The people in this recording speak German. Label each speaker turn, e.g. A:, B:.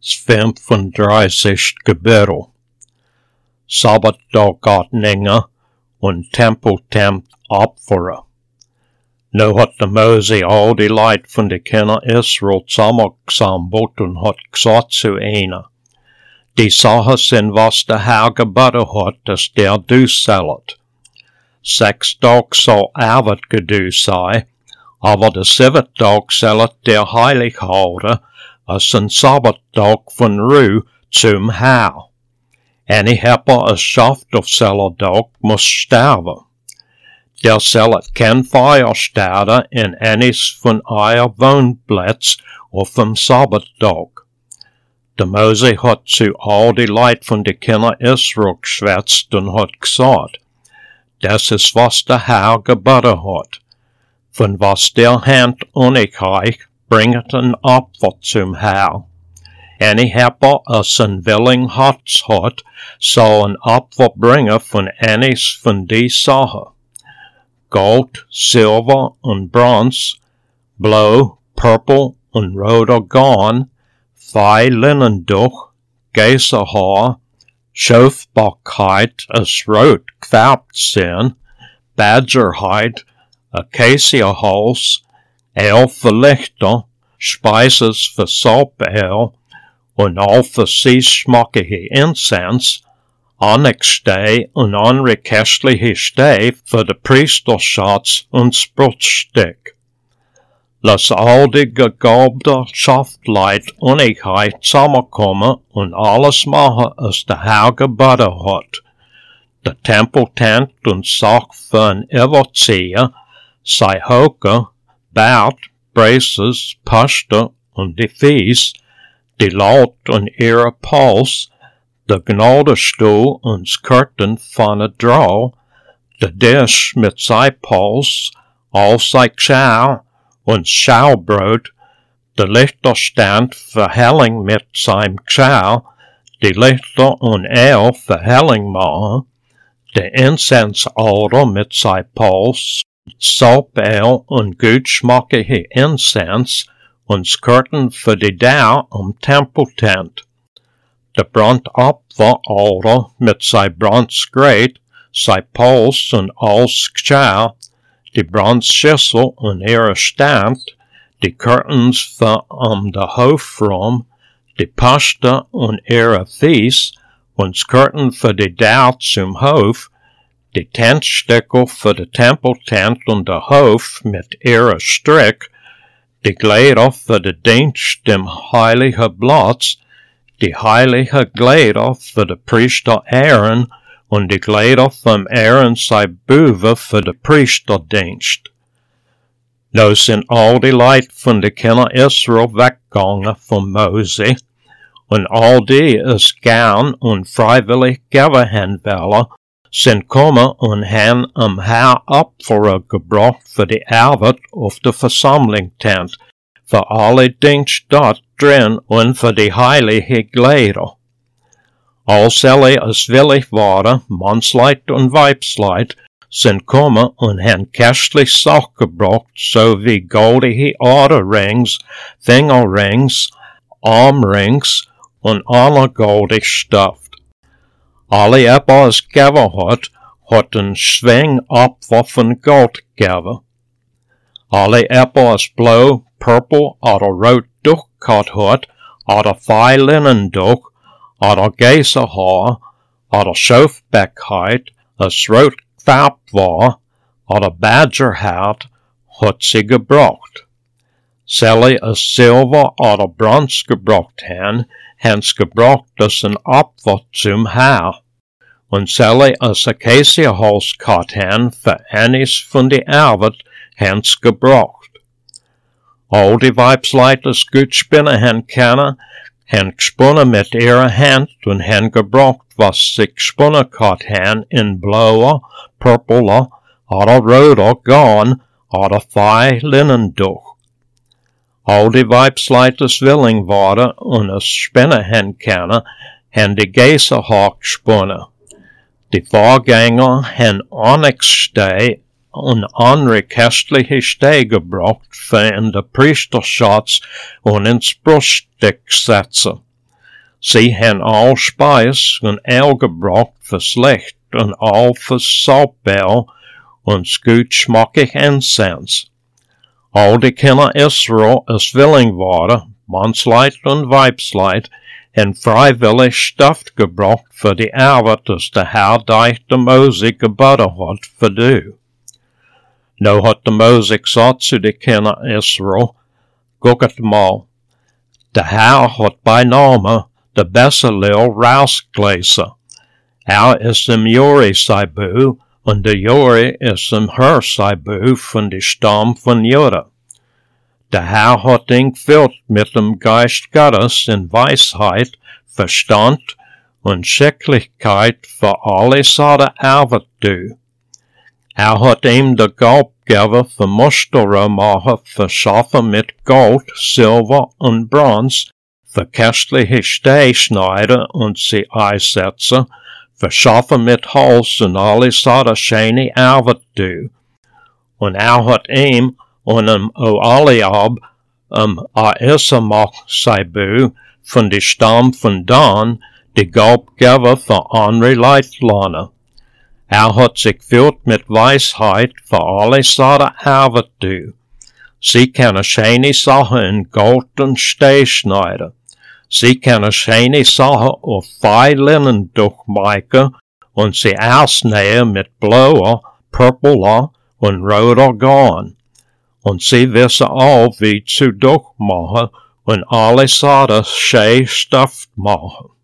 A: 35 Gebühr. Sabbatdagordningen und Tempeltent opferen. Nu had de Mose al die leid van de kinderen Israël samengesameld en had gezegd zu ihnen, die Sachen sind, was der Herr geboten hat, dass der du sollet. 6 Tage soll Arbeit gedu sein, aber der 7. Tag sollet der heilig houden, als een Sabbatdag van Ruhe zum Herr. En die hebber als schaft auf selber Dag muss sterben. Der sollet kein Feuer starten in eines von euer Wohnplätz auf dem Sabbatdag. Der Mose hat zu all die Leid von de Kinder Israel geschwätzt und hat gesagt, das ist was der Herr geboten hat. Von was der Hand unigkeit bringet ein Opfer zum Herr. En die hebber als een willing hart hat, soll ein Opfer bringen von eines von die Sachen. Gold, Silber und Bronze, Blau, Purple und roter Garn, fei Linnentuch, Geiserhaar, Schöfbarkeit als rot gefärbt sind, Badgerhide, Acaciaholz, El für Lichter, Speises für Salböl und all für schmackige Incense, Onyxstee und andere köstliche Stee für de Priesterschatz und Brotstück. Lass all die gegabte Schaftleid Unigkeit zusammenkommen und alles machen, als der Herr geboten hat. Der Tempeltent und Sack für ein Überzieher, sei Hoke, Bart, Braces, Paste und die Fies, die Laut und ihre Puls, der Gnadestuhl und Skirten von der Drau, der Tisch mit sei Puls, all sei Schau und Schaubrot, der Lichterstand für Helling mit seinem Schau, die Lichter und Öl für Helling machen, der Incensalter mit sei Puls, Salböl und gutschmackige Incense und Skirten für die Dau am Tempeltent. Der Brandopferalter mit sei Bronzgrät, sei Puls und alles Schau, die Bronzschüssel und ihre Stand, die Curtains für der Hofraum, die Paste und ihre Fies und Skirten für die Dau zum Hof, die Tentstücke für die Tempeltent und der Hof mit ihrer Strick, die Kleider für den Dienst im heiligen Platz, die heilige Kleider für den Priester Aaron und die Kleider vom Aaron sei Buwe für den Priesterdienst. Nu sind all die Leute von den Kindern Israel weggegangen von Mose, und all die es gern und freiwillig geben wollen, sind kommen und haben am Herr Opfer gebracht für die Arbeit auf der Versammlungstent, für alle Dienst dort drin und für die heilige Kleider. Als alle es willig waren, Mannsleid und Weibsleid, sind kommen und haben köstlich Sach gebracht, so wie goldige Aderrings, Fingerrings, Armrings und alle goldig Stoff. Alle Eber es gegeben hat een Schwingopfer von Gold gegeben. Alle Eber es blau, purple oder rot durchgehabt hat, oder fei Linnentuch, oder Geiserhaar, oder Schöfbarkeit, es rot gefärbt war, oder Badgerhaut, hat sie gebraucht. Sally es Silber oder Bronze gebraucht haben sie gebraucht als ein Opfer zum Herr. Und Sally es Acaciaholz gehabt haben, für eines von die Arbeit, haben sie gebraucht. All die Weibsleute es gut spinnen haben können, haben gesponnen mit ihrer Hand und haben gebraucht, was sie gesponnen gehabt haben in blauer, purpler oder roter Garn oder fei Linnentuch. All die Weibsleute es willing waren und es spinnen haben können, haben die Geiserhaar gesponnen. Die Vorgänger haben Onyxstee und andere köstliche Stee gebraucht für in der Priesterschatz und ins Bruststück setzen. Sie han all Speis und Eil gebracht fürs Licht und all fürs Salbel und gut schmackig Incense. All die Kinder Israel is willing waren, Mannsleid und Weibsleid, en freiwillig Stoff gebracht für die Arbeit, das der Herr durch de Mose geboten hat für du. Nou hat de Mose gesagt zu die Kinder Israel, guckt mal, der Herr hat bei Name de Bezalel rausgelesen. Ist im Jori Saibu, und der Jori ist im Hur Saibu von die Stamm von Juda. Der Herr hat ihn gefüllt mit dem Geist Gottes in Weisheit, Verstand und Schicklichkeit für alle seine Arbeit du. Hat ihm de Gabe gegeben für Muster machen, verschaffen mit Gold, Silber und Bronze, für köstliche Stehschneider und sie einsetzen, verschaffen mit Holz und alle seine schöne Arbeit du. Und hat ihm und Oholiab Ahisamach Saibu von die Stamm von Dan die Gabe gegeben für andere Leitlohne. Hat sich gefüllt mit Weisheit für alle seine Arbeit du. Sie können schöne Sachen in Gold und Stehschneiden. Sie können schöne Sachen auf Feilinnen durchmachen und sie ausnähen mit blauer, purpler und roter Garn. Und sie wissen auch, wie zu durchmachen und alle Sachen schön Stoff machen.